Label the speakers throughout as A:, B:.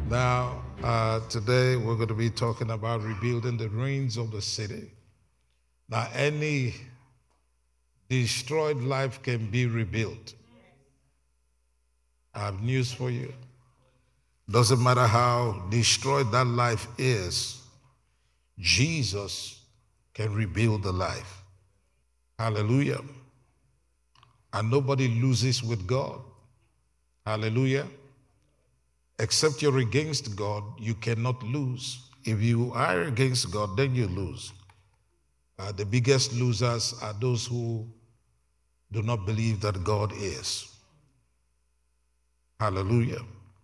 A: Now, today we're going to be talking about rebuilding the ruins of the city. Now, any destroyed life can be rebuilt. I have news for you. Doesn't matter how destroyed that life is, Jesus can rebuild the life. Hallelujah. And nobody loses with God. Hallelujah. Except you're against God, you cannot lose. If you are against God, then you lose. The biggest losers are those who do not believe that God is. Hallelujah.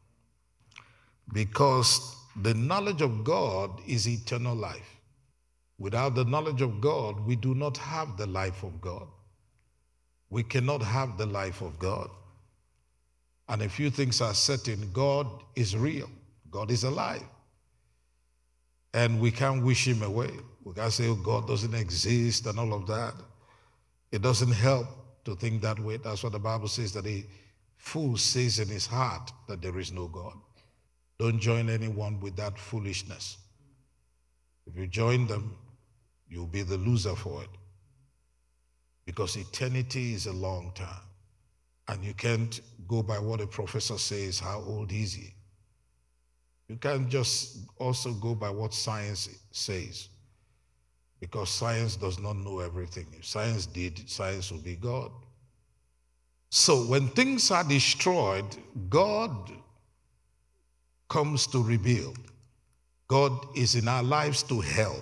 A: Because the knowledge of God is eternal life. Without the knowledge of God, we do not have the life of God. We cannot have the life of God. And a few things are certain. God is real. God is alive. And we can't wish him away. We can't say, oh, God doesn't exist and all of that. It doesn't help to think that way. That's what the Bible says, that a fool says in his heart that there is no God. Don't join anyone with that foolishness. If you join them, you'll be the loser for it. Because eternity is a long time. And you can't go by what a professor says, how old is he? You can't just also go by what science says. Because science does not know everything. If science did, science would be God. So when things are destroyed, God comes to rebuild. God is in our lives to help.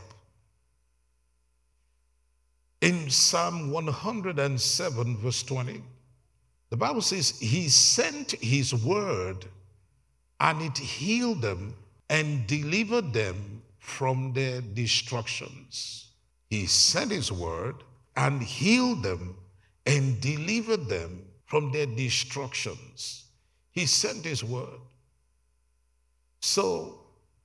A: In Psalm 107, verse 20, the Bible says, he sent his word and it healed them and delivered them from their destructions. He sent his word and healed them and delivered them from their destructions. He sent his word. So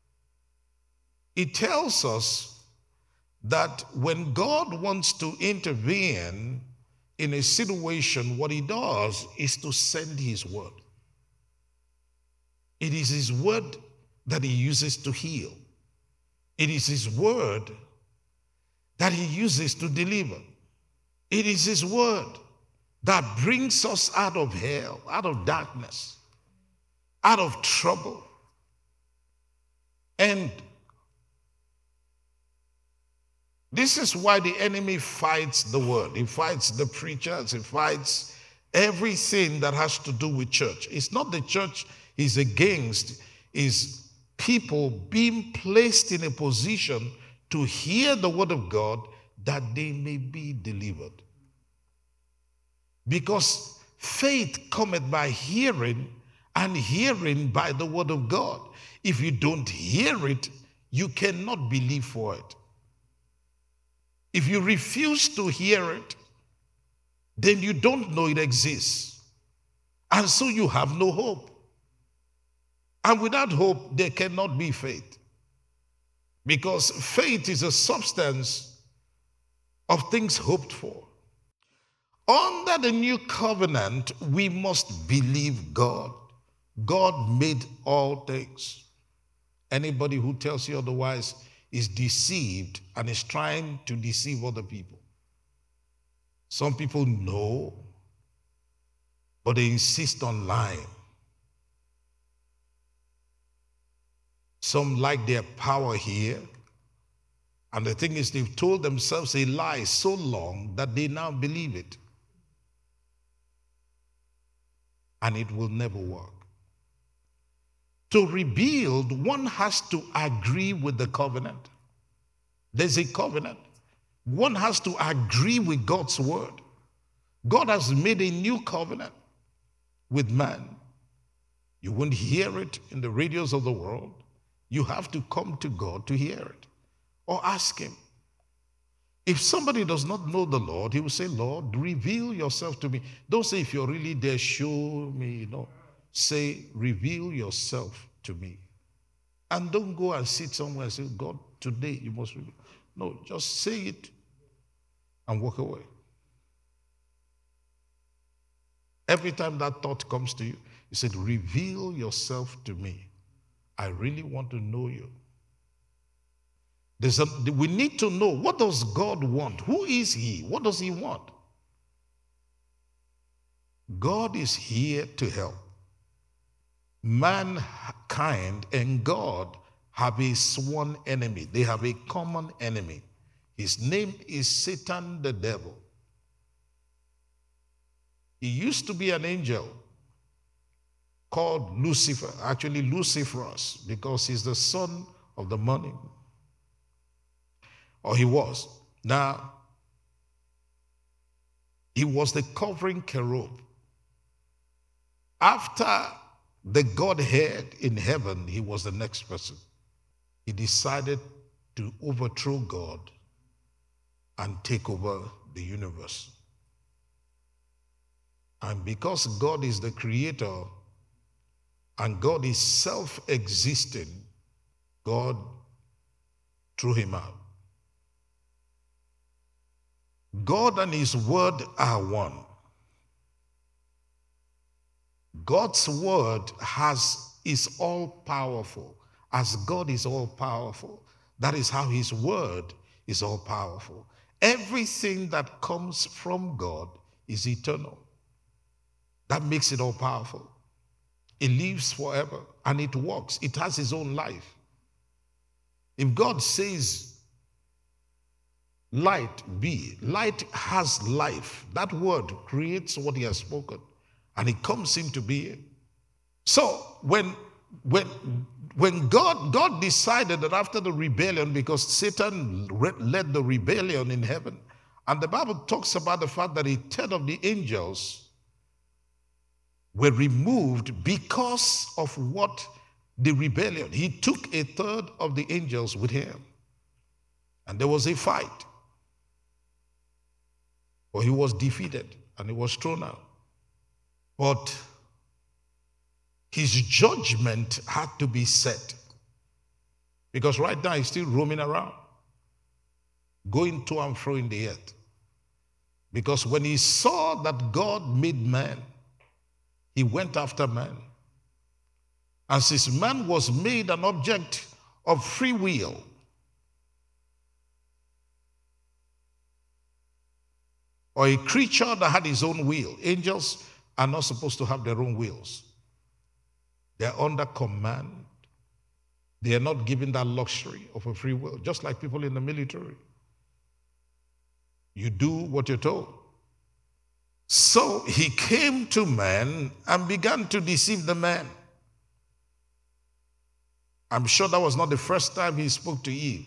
A: it tells us that when God wants to intervene in a situation, what he does is to send his word. It is his word that he uses to heal. It is his word that he uses to deliver. It is his word that brings us out of hell, out of darkness, out of trouble. And this is why the enemy fights the word. He fights the preachers. He fights everything that has to do with church. It's not the church he's against. It's people being placed in a position to hear the word of God that they may be delivered. Because faith cometh by hearing, and hearing by the word of God. If you don't hear it, you cannot believe for it. If you refuse to hear it, then you don't know it exists. And so you have no hope. And without hope, there cannot be faith. Because faith is a substance of things hoped for. Under the new covenant, we must believe God. God made all things. Anybody who tells you otherwise is deceived and is trying to deceive other people. Some people know, but they insist on lying. Some like their power here. And the thing is, they've told themselves a lie so long that they now believe it. And it will never work. To rebuild, one has to agree with the covenant. There's a covenant. One has to agree with God's word. God has made a new covenant with man. You won't hear it in the radios of the world. You have to come to God to hear it or ask him. If somebody does not know the Lord, he will say, Lord, reveal yourself to me. Don't say, if you're really there, show me. No. Say, reveal yourself to me. And don't go and sit somewhere and say, God, today you must reveal. No, just say it and walk away. Every time that thought comes to you, you said, reveal yourself to me. I really want to know you. We need to know, what does God want? Who is he? What does he want? God is here to help. Mankind and God have a sworn enemy. They have a common enemy. His name is Satan the devil. He used to be an angel called Lucifer, actually Luciferus, because he's the son of the morning. Or he was. Now, he was the covering cherub. After the Godhead in heaven, he was the next person. He decided to overthrow God and take over the universe. And because God is the creator and God is self-existing, God threw him out. God and his word are one. God's word is all powerful. As God is all powerful, that is how his word is all powerful. Everything that comes from God is eternal. That makes it all powerful. It lives forever and it works. It has its own life. If God says, light be, light has life. That word creates what he has spoken and it comes into being. So when God decided that after the rebellion, because Satan led the rebellion in heaven, and the Bible talks about the fact that a third of the angels were removed because of what the rebellion. He took a third of the angels with him. And there was a fight. But he was defeated and he was thrown out. But his judgment had to be set. Because right now he's still roaming around, going to and fro in the earth. Because when he saw that God made man, he went after man. And since man was made an object of free will, or a creature that had his own will, angels are not supposed to have their own wills. They are under command. They are not given that luxury of a free will, just like people in the military. You do what you're told. So he came to man and began to deceive the man. I'm sure that was not the first time he spoke to Eve.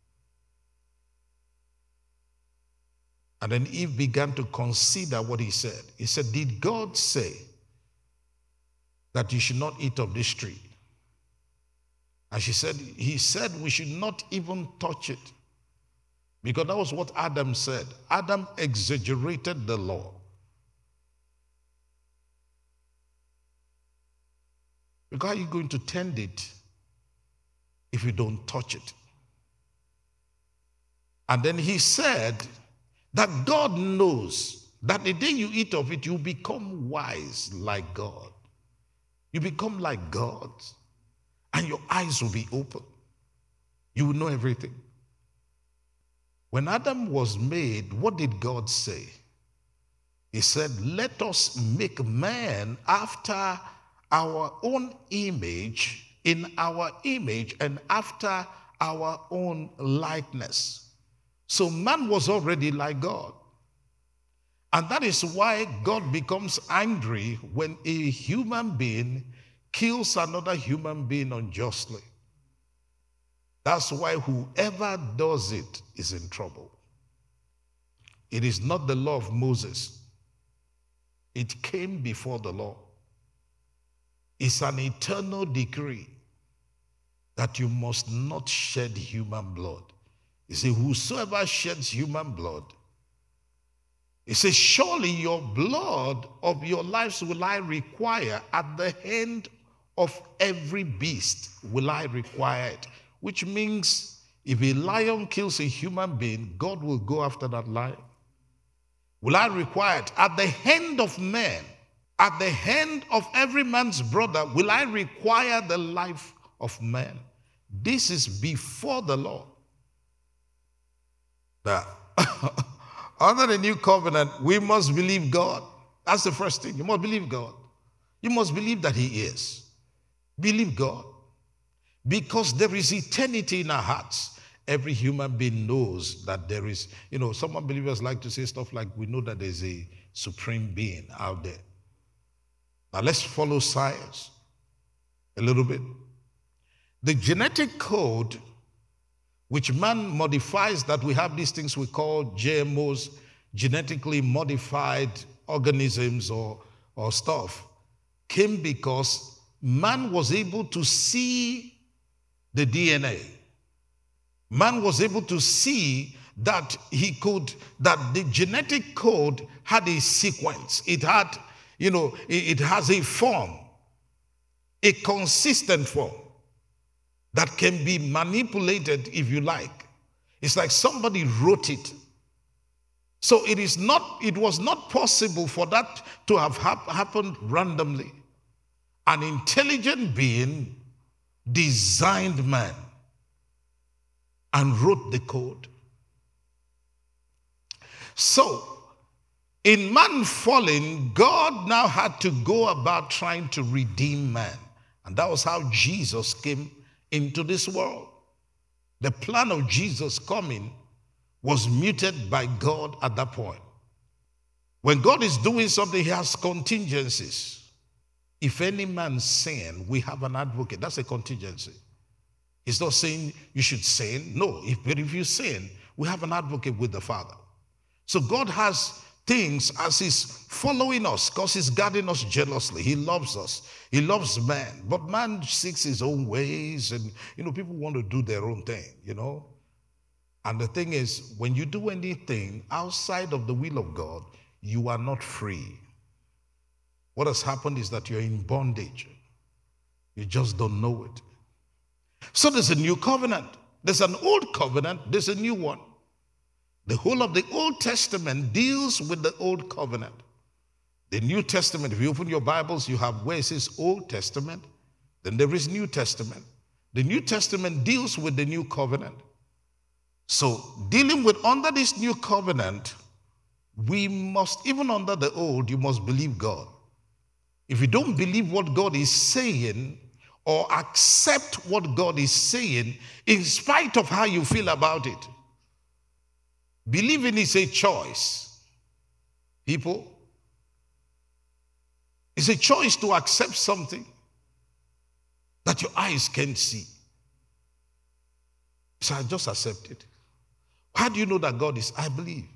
A: And then Eve began to consider what he said. He said, did God say that you should not eat of this tree? And she said, he said we should not even touch it. Because that was what Adam said. Adam exaggerated the law. Because how are you going to tend it if you don't touch it? And then he said that God knows that the day you eat of it, you become wise like God. You become like God. And your eyes will be open. You will know everything. When Adam was made, what did God say? He said, let us make man after our own image, in our image, and after our own likeness. So man was already like God. And that is why God becomes angry when a human being kills another human being unjustly. That's why whoever does it is in trouble. It is not the law of Moses. It came before the law. It's an eternal decree that you must not shed human blood. He says, whosoever sheds human blood, he says, surely your blood of your lives will I require. At the hand of every beast will I require it. Which means if a lion kills a human being, God will go after that lion. Will I require it? At the hand of man, at the hand of every man's brother, will I require the life of man. This is before the law. Now, under the new covenant, we must believe God. That's the first thing. You must believe God. You must believe that He is. Believe God. Because there is eternity in our hearts. Every human being knows that there is, some unbelievers like to say stuff like, we know that there's a supreme being out there. Now let's follow science a little bit. The genetic code which man modifies, that we have these things we call GMOs, genetically modified organisms or stuff, came because man was able to see the DNA. Man was able to see that that the genetic code had a sequence. It had, it has a form, a consistent form that can be manipulated if you like. It's like somebody wrote it. So it was not possible for that to have happened randomly. An intelligent being designed man and wrote the code. So, in man falling, God now had to go about trying to redeem man. And that was how Jesus came into this world. The plan of Jesus coming was muted by God at that point. When God is doing something, He has contingencies. If any man sin, we have an advocate. That's a contingency. He's not saying you should sin. No, but if you sin, we have an advocate with the Father. So God has things as He's following us because He's guarding us jealously. He loves us. He loves man. But man seeks his own ways, and people want to do their own thing, And the thing is, when you do anything outside of the will of God, you are not free. What has happened is that you're in bondage. You just don't know it. So there's a new covenant. There's an old covenant. There's a new one. The whole of the Old Testament deals with the Old Covenant. The New Testament, if you open your Bibles, you have where it says Old Testament, then there is New Testament. The New Testament deals with the New Covenant. So dealing with under this New Covenant, we must, even under the Old, you must believe God. If you don't believe what God is saying or accept what God is saying, in spite of how you feel about it, believing is a choice. People, it's a choice to accept something that your eyes can't see. So I just accept it. How do you know that God is? I believe.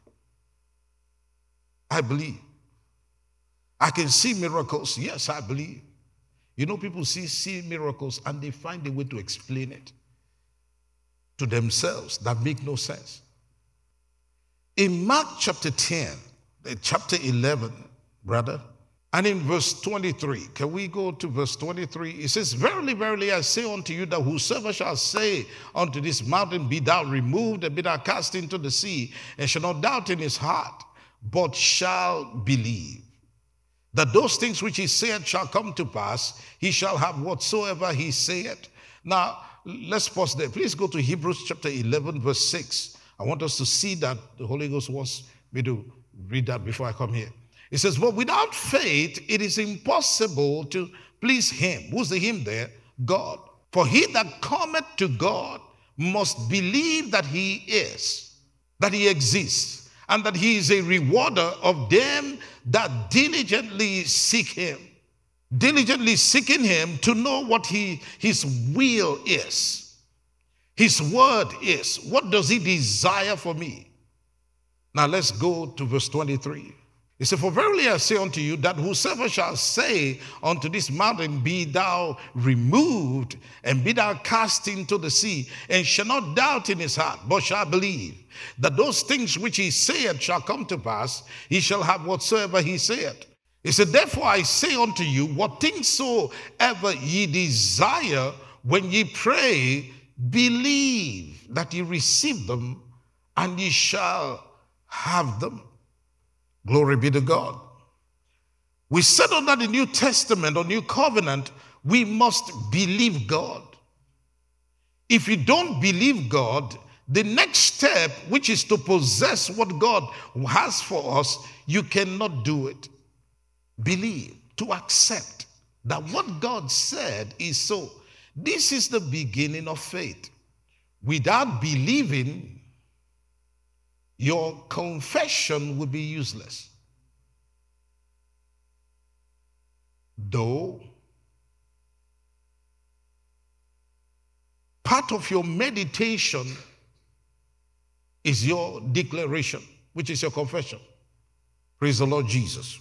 A: I believe. I can see miracles. Yes, I believe. People see miracles and they find a way to explain it to themselves that make no sense. In Mark chapter 10, chapter 11, brother, and in verse 23, can we go to verse 23? It says, verily, verily, I say unto you that whosoever shall say unto this mountain, be thou removed and be thou cast into the sea, and shall not doubt in his heart, but shall believe that those things which he saith shall come to pass, he shall have whatsoever he saith. Now, let's pause there. Please go to Hebrews chapter 11, verse 6. I want us to see that. The Holy Ghost wants me to read that before I come here. It says, but without faith, it is impossible to please him. Who's the him there? God. For he that cometh to God must believe that he is, that he exists, and that he is a rewarder of them that diligently seek him. Diligently seeking him to know what his will is. His word is. What does he desire for me? Now let's go to verse 23. It says, for verily I say unto you, that whosoever shall say unto this mountain, be thou removed, and be thou cast into the sea, and shall not doubt in his heart, but shall believe that those things which he saith shall come to pass, he shall have whatsoever he saith. He said, therefore I say unto you, what things soever ye desire, when ye pray, believe that ye receive them, and ye shall have them. Glory be to God. We said under the New Testament or New Covenant, We must believe God. If you don't believe God, the next step, which is to possess what God has for us, you cannot do it. Believe, to accept that what God said is so. This is the beginning of faith. Without believing, your confession will be useless. Though part of your meditation is your declaration, which is your confession. Praise the Lord Jesus.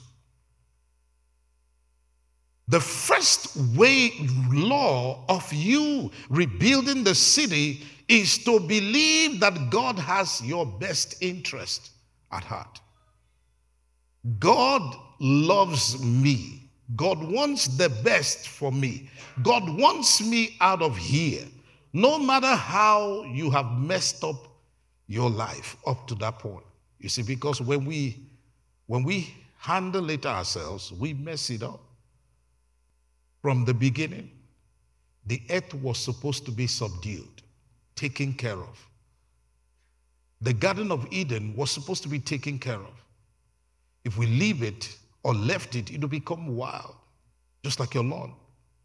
A: The first law of you rebuilding the city is to believe that God has your best interest at heart. God loves me. God wants the best for me. God wants me out of here. No matter how you have messed up your life up to that point. You see, because when we handle it ourselves, we mess it up. From the beginning, the earth was supposed to be subdued, taken care of. The Garden of Eden was supposed to be taken care of. If we leave it or left it, it will become wild, just like your lawn.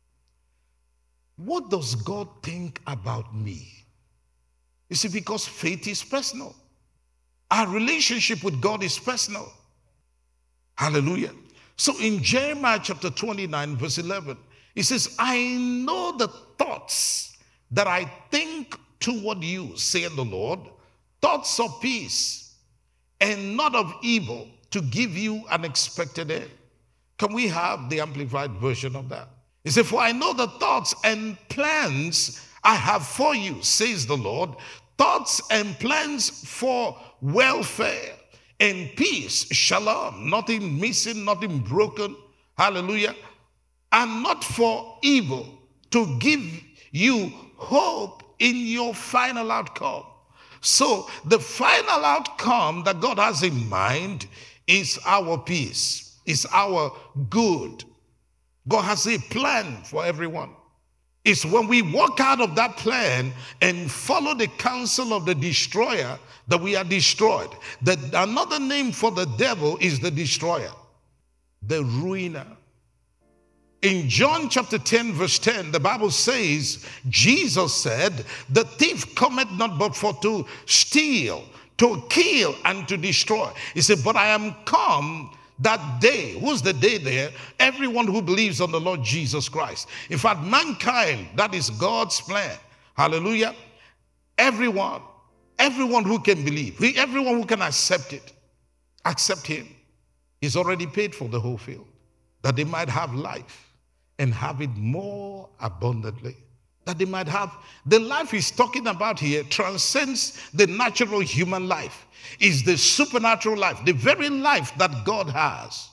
A: What does God think about me? You see, because faith is personal. Our relationship with God is personal. Hallelujah. So in Jeremiah chapter 29, verse 11, it says, I know the thoughts that I think toward you, saith the Lord, thoughts of peace and not of evil, to give you an expected end. Can we have the amplified version of that? He said, for I know the thoughts and plans I have for you, says the Lord, thoughts and plans for welfare and peace, shalom, nothing missing, nothing broken, hallelujah, and not for evil, to give you hope in your final outcome. So the final outcome that God has in mind is our peace, is our good. God has a plan for everyone. It's when we walk out of that plan and follow the counsel of the destroyer that we are destroyed. Another name for the devil is the destroyer, the ruiner. In John chapter 10, verse 10, the Bible says, Jesus said, the thief cometh not but for to steal, to kill, and to destroy. He said, but I am come that day. Who's the day there? Everyone who believes on the Lord Jesus Christ. In fact, mankind, that is God's plan. Hallelujah. Everyone who can believe, everyone who can accept it, accept him. He's already paid for the whole field, that they might have life and have it more abundantly. That they might have, the life he's talking about here transcends the natural human life. Is the supernatural life. The very life that God has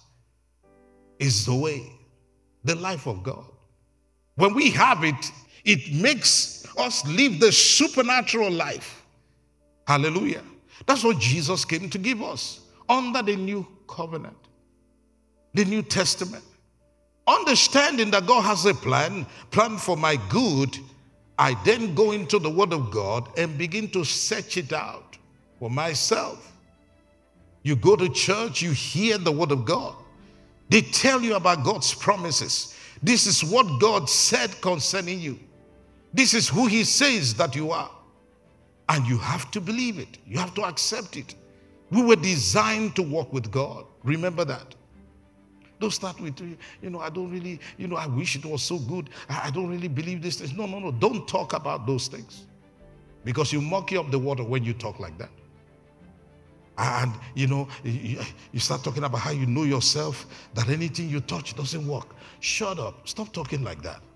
A: is the way, the life of God. When we have it, it makes us live the supernatural life. Hallelujah. That's what Jesus came to give us under the new covenant, the New Testament. Understanding that God has a plan for my good, I then go into the Word of God and begin to search it out for myself. You go to church, you hear the Word of God. They tell you about God's promises. This is what God said concerning you. This is who He says that you are. And you have to believe it. You have to accept it. We were designed to walk with God. Remember that. Don't start with, I don't really, I wish it was so good. I don't really believe this. No. Don't talk about those things. Because you muck up the water when you talk like that. And, you start talking about how you know yourself, that anything you touch doesn't work. Shut up. Stop talking like that.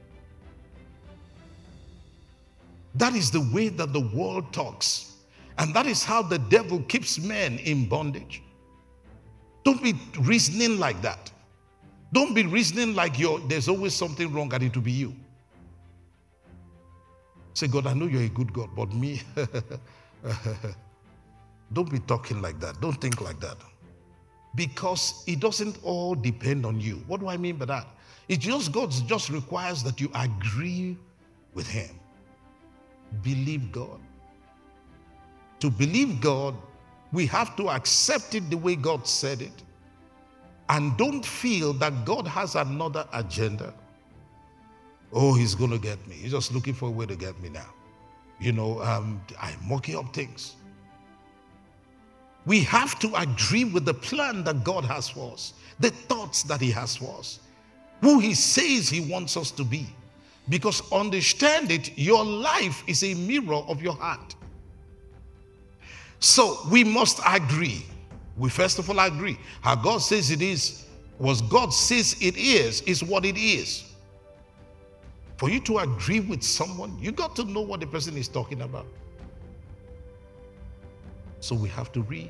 A: That is the way that the world talks. And that is how the devil keeps men in bondage. Don't be reasoning like that. Don't be reasoning like there's always something wrong and it will be you. Say, God, I know you're a good God, but me, don't be talking like that. Don't think like that. Because it doesn't all depend on you. What do I mean by that? God just requires that you agree with him. Believe God. To believe God, we have to accept it the way God said it. And don't feel that God has another agenda. Oh, he's going to get me. He's just looking for a way to get me now. I'm mucking up things. We have to agree with the plan that God has for us, the thoughts that he has for us, who he says he wants us to be. Because understand it, your life is a mirror of your heart. So we must agree. We first of all agree. How God says it is, what God says it is what it is. For you to agree with someone, you got to know what the person is talking about. So we have to read.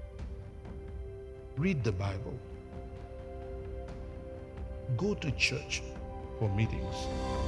A: Read the Bible. Go to church for meetings.